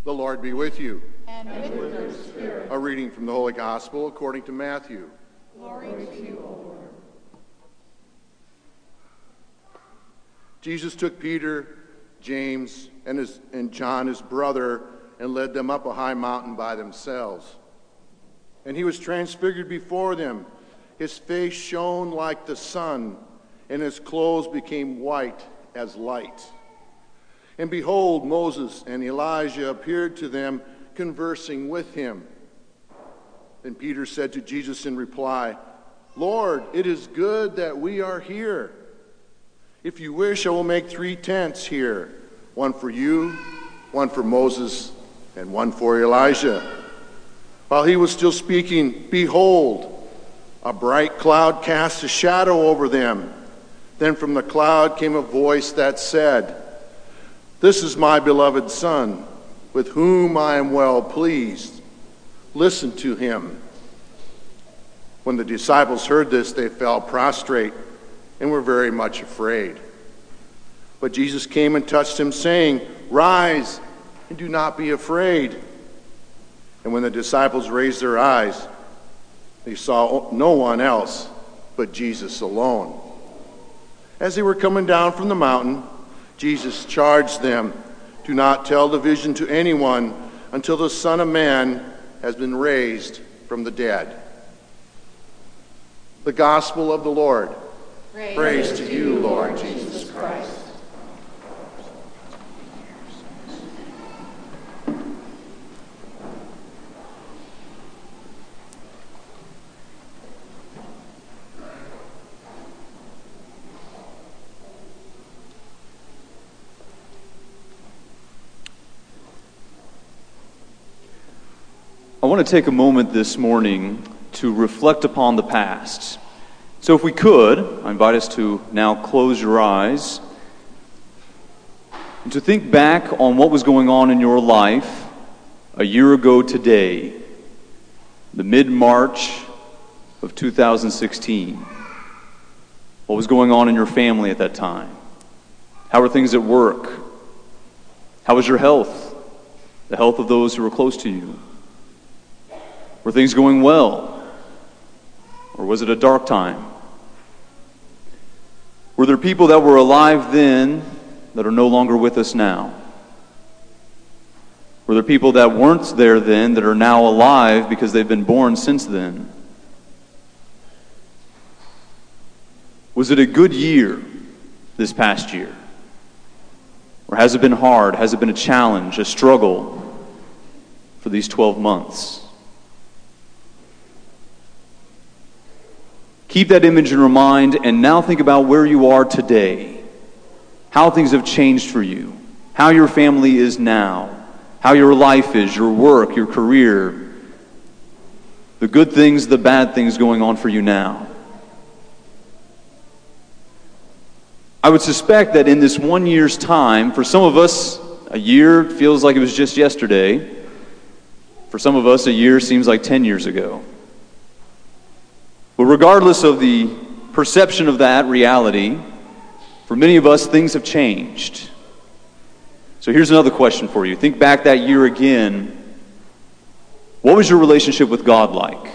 The Lord be with you. And with your spirit. A reading from the Holy Gospel according to Matthew. Glory to you, O Lord. Jesus took Peter, James, and John, his brother, and led them up a high mountain by themselves. And he was transfigured before them. His face shone like the sun, and his clothes became white as light. And behold, Moses and Elijah appeared to them, conversing with him. Then Peter said to Jesus in reply, Lord, it is good that we are here. If you wish, I will make 3 tents here, one for you, one for Moses, and one for Elijah. While he was still speaking, behold, a bright cloud cast a shadow over them. Then from the cloud came a voice that said, This is my beloved Son, with whom I am well pleased. Listen to him. When the disciples heard this, they fell prostrate and were very much afraid. But Jesus came and touched him, saying, Rise, and do not be afraid. And when the disciples raised their eyes, they saw no one else but Jesus alone. As they were coming down from the mountain, Jesus charged them, Do not tell the vision to anyone until the Son of Man has been raised from the dead. The Gospel of the Lord. Praise to you, Lord Jesus Christ. I want to take a moment this morning to reflect upon the past. So if we could, I invite us to now close your eyes and to think back on what was going on in your life a year ago today, the mid-March of 2016. What was going on in your family at that time? How were things at work? How was your health? The health of those who were close to you? Were things going well? Or was it a dark time? Were there people that were alive then that are no longer with us now? Were there people that weren't there then that are now alive because they've been born since then? Was it a good year this past year? Or has it been hard? Has it been a challenge, a struggle for these 12 months? Keep that image in your mind and now think about where you are today. How things have changed for you. How your family is now. How your life is, your work, your career. The good things, the bad things going on for you now. I would suspect that in this 1 year's time, for some of us, a year feels like it was just yesterday. For some of us, a year seems like 10 years ago. But regardless of the perception of that reality, for many of us, things have changed. So here's another question for you. Think back that year again. What was your relationship with God like?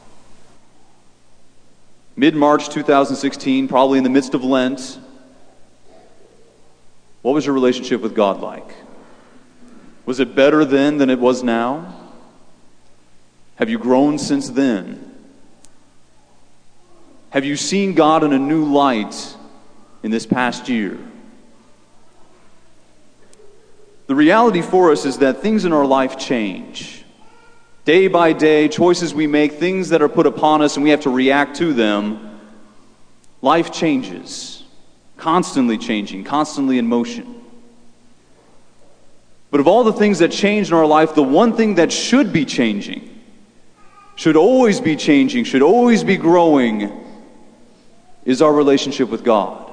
Mid-March 2016, probably in the midst of Lent. What was your relationship with God like? Was it better then than it was now? Have you grown since then? Have you seen God in a new light in this past year? The reality for us is that things in our life change. Day by day, choices we make, things that are put upon us and we have to react to them, life changes. Constantly changing, constantly in motion. But of all the things that change in our life, the one thing that should be changing, should always be changing, should always be growing, is our relationship with God.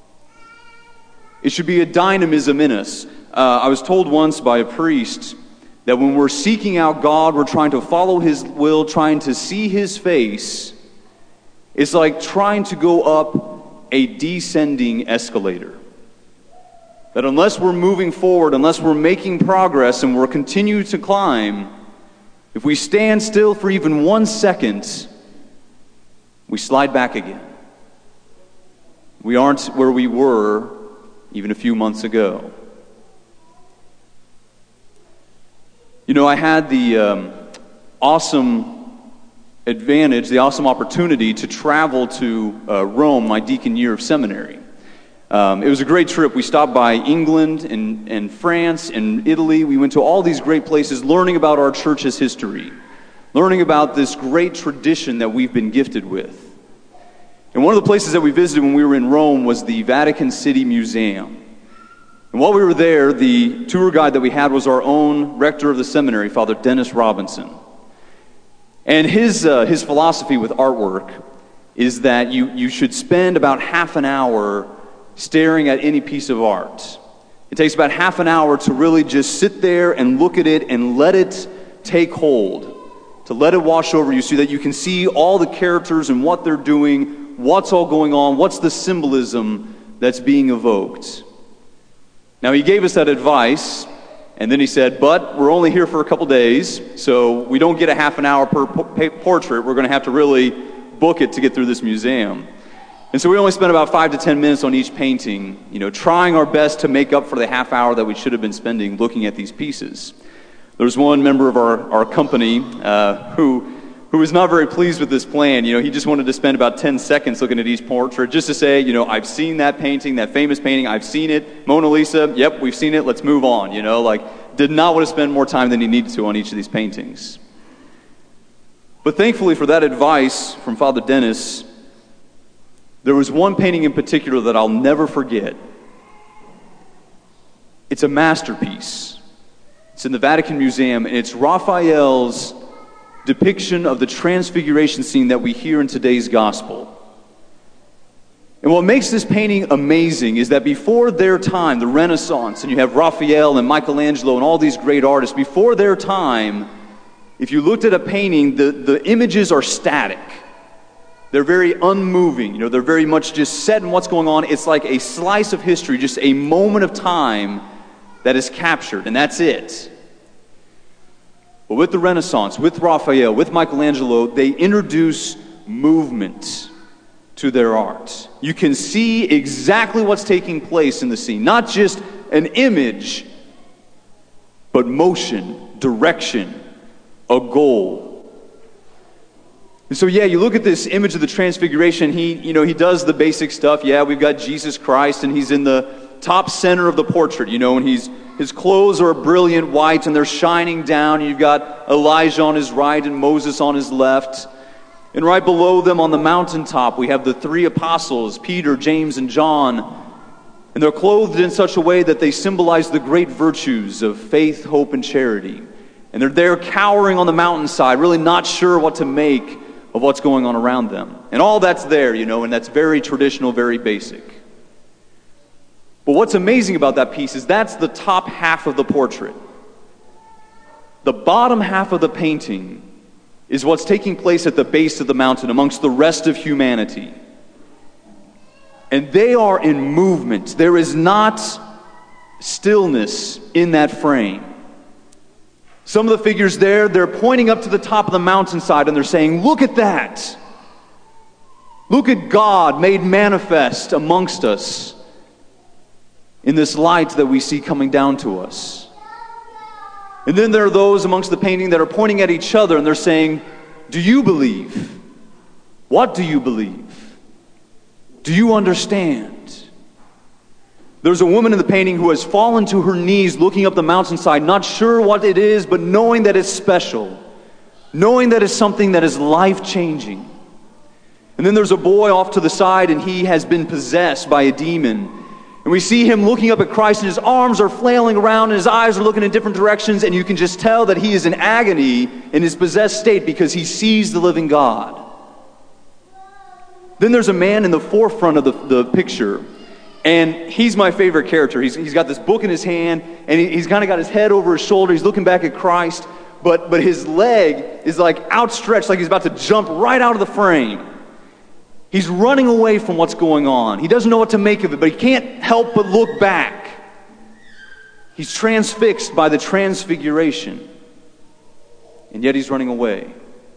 It should be a dynamism in us. I was told once by a priest that when we're seeking out God, we're trying to follow His will, trying to see His face, it's like trying to go up a descending escalator. that unless we're moving forward, unless we're making progress and we're continuing to climb, if we stand still for even 1 second, we slide back again. We aren't where we were even a few months ago. You know, I had the awesome advantage, the awesome opportunity to travel to Rome my deacon year of seminary. It was a great trip. We stopped by England and France and Italy. We went to all these great places learning about our church's history, learning about this great tradition that we've been gifted with. And one of the places that we visited when we were in Rome was the Vatican City Museum. And while we were there, the tour guide that we had was our own rector of the seminary, Father Dennis Robinson. And his philosophy with artwork is that you should spend about half an hour staring at any piece of art. It takes about half an hour to really just sit there and look at it and let it take hold, to let it wash over you so that you can see all the characters and what they're doing, what's all going on, what's the symbolism that's being evoked. Now, he gave us that advice, and then he said, but we're only here for a couple days, so we don't get a half an hour per portrait. We're going to have to really book it to get through this museum. And so we only spent about 5 to 10 minutes on each painting, trying our best to make up for the half hour that we should have been spending looking at these pieces. There was one member of our company who was not very pleased with this plan. He just wanted to spend about 10 seconds looking at each portrait just to say, I've seen that painting, that famous painting, I've seen it. Mona Lisa, yep, we've seen it, let's move on. Did not want to spend more time than he needed to on each of these paintings. But thankfully for that advice from Father Dennis, there was one painting in particular that I'll never forget. It's a masterpiece. It's in the Vatican Museum, and it's Raphael's depiction of the transfiguration scene that we hear in today's gospel. And what makes this painting amazing is that before their time, the Renaissance, and you have Raphael and Michelangelo and all these great artists, before their time, if you looked at a painting, the images are static. They're very unmoving. They're very much just set in what's going on. It's like a slice of history, just a moment of time that is captured, and that's it. But with the Renaissance, with Raphael, with Michelangelo, they introduce movement to their art. You can see exactly what's taking place in the scene. Not just an image, but motion, direction, a goal. And so, you look at this image of the Transfiguration. He does the basic stuff. We've got Jesus Christ, and he's in the top center of the portrait, and his clothes are a brilliant white, and they're shining down. You've got Elijah on his right and Moses on his left. And right below them on the mountaintop, we have the 3 apostles, Peter, James, and John. And they're clothed in such a way that they symbolize the great virtues of faith, hope, and charity. And they're there cowering on the mountainside, really not sure what to make of what's going on around them. And all that's there, and that's very traditional, very basic. But what's amazing about that piece is that's the top half of the portrait. The bottom half of the painting is what's taking place at the base of the mountain amongst the rest of humanity. And they are in movement. There is not stillness in that frame. Some of the figures there, they're pointing up to the top of the mountainside and they're saying, look at that. Look at God made manifest amongst us in this light that we see coming down to us. And then there are those amongst the painting that are pointing at each other and they're saying, do you believe? What do you believe? Do you understand? There's a woman in the painting who has fallen to her knees looking up the mountainside, not sure what it is, but knowing that it's special, knowing that it's something that is life-changing. And then there's a boy off to the side and he has been possessed by a demon. And we see him looking up at Christ, and his arms are flailing around, and his eyes are looking in different directions, and you can just tell that he is in agony in his possessed state because he sees the living God. Then there's a man in the forefront of the picture, and he's my favorite character. He's got this book in his hand, and he's kind of got his head over his shoulder. He's looking back at Christ, but his leg is like outstretched, like he's about to jump right out of the frame. He's running away from what's going on. He doesn't know what to make of it, but he can't help but look back. He's transfixed by the transfiguration, and yet he's running away.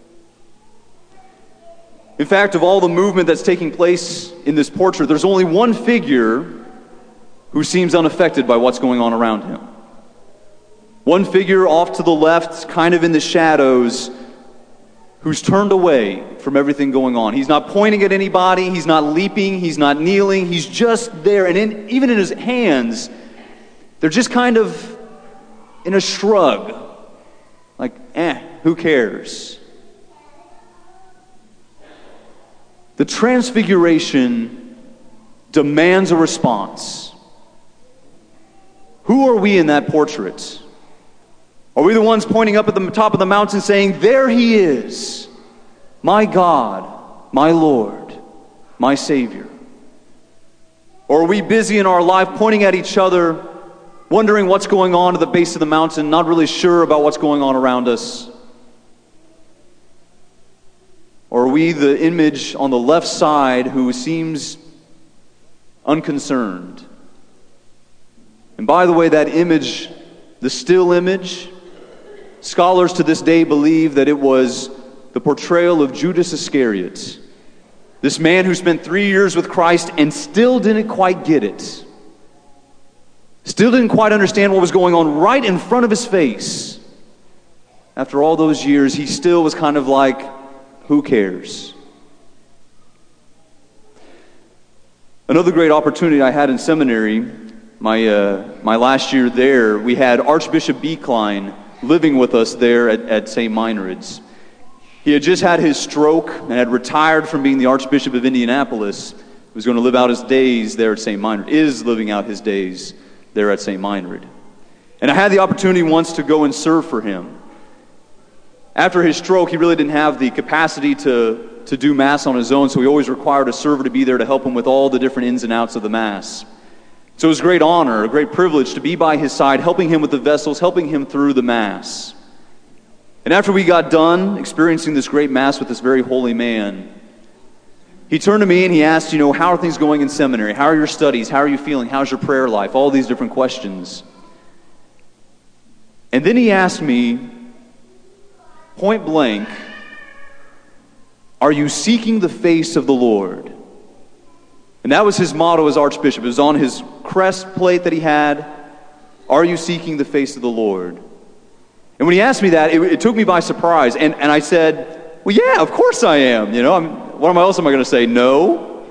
In fact, of all the movement that's taking place in this portrait, there's only one figure who seems unaffected by what's going on around him. One figure off to the left, kind of in the shadows, who's turned away from everything going on. He's not pointing at anybody, he's not leaping, he's not kneeling, he's just there. And even in his hands, they're just kind of in a shrug. Like, who cares? The transfiguration demands a response. Who are we in that portrait? Are we the ones pointing up at the top of the mountain saying, "There he is, my God, my Lord, my Savior"? Or are we busy in our life pointing at each other, wondering what's going on at the base of the mountain, not really sure about what's going on around us? Or are we the image on the left side who seems unconcerned? And by the way, that image, the still image, scholars to this day believe that it was the portrayal of Judas Iscariot, this man who spent 3 years with Christ and still didn't quite get it. Still didn't quite understand what was going on right in front of his face. After all those years, he still was kind of like, who cares? Another great opportunity I had in seminary, my last year there, we had Archbishop Beekline living with us there at St. Meinrad's. He had just had his stroke and had retired from being the Archbishop of Indianapolis. He was going to live out his days there at St. Meinrad, is living out his days there at St. Meinrad. And I had the opportunity once to go and serve for him. After his stroke, he really didn't have the capacity to do Mass on his own, so he always required a server to be there to help him with all the different ins and outs of the Mass. So it was a great honor, a great privilege to be by his side, helping him with the vessels, helping him through the Mass. And after we got done experiencing this great Mass with this very holy man, he turned to me and he asked, how are things going in seminary? How are your studies? How are you feeling? How's your prayer life? All these different questions. And then he asked me, point blank, are you seeking the face of the Lord? And that was his motto as Archbishop. It was on his crest plate that he had. Are you seeking the face of the Lord? And when he asked me that, it took me by surprise. And I said, well, yeah, of course I am. What else am I going to say? No.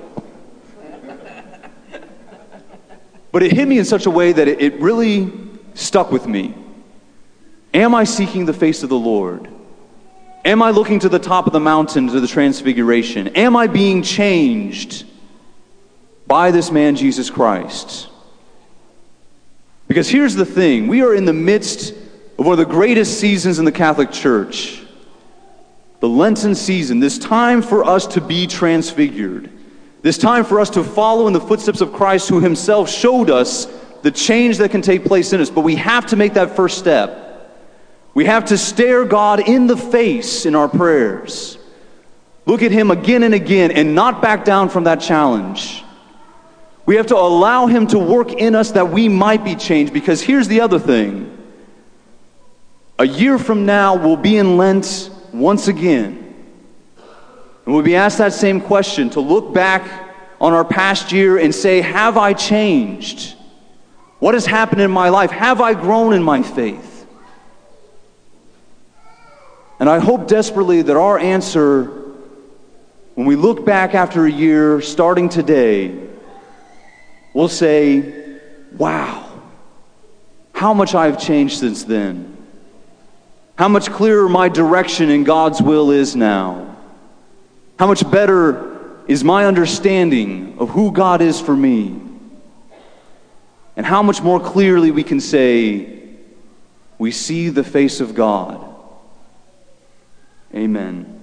But it hit me in such a way that it really stuck with me. Am I seeking the face of the Lord? Am I looking to the top of the mountain, to the transfiguration? Am I being changed by this man, Jesus Christ? Because here's the thing. We are in the midst of one of the greatest seasons in the Catholic Church. The Lenten season. This time for us to be transfigured. This time for us to follow in the footsteps of Christ, who himself showed us the change that can take place in us. But we have to make that first step. We have to stare God in the face in our prayers. Look at him again and again and not back down from that challenge. We have to allow him to work in us that we might be changed. Because here's the other thing. A year from now, we'll be in Lent once again. And we'll be asked that same question, to look back on our past year and say, have I changed? What has happened in my life? Have I grown in my faith? And I hope desperately that our answer, when we look back after a year, starting today, we'll say, wow, how much I've changed since then. How much clearer my direction in God's will is now. How much better is my understanding of who God is for me. And how much more clearly we can say, we see the face of God. Amen.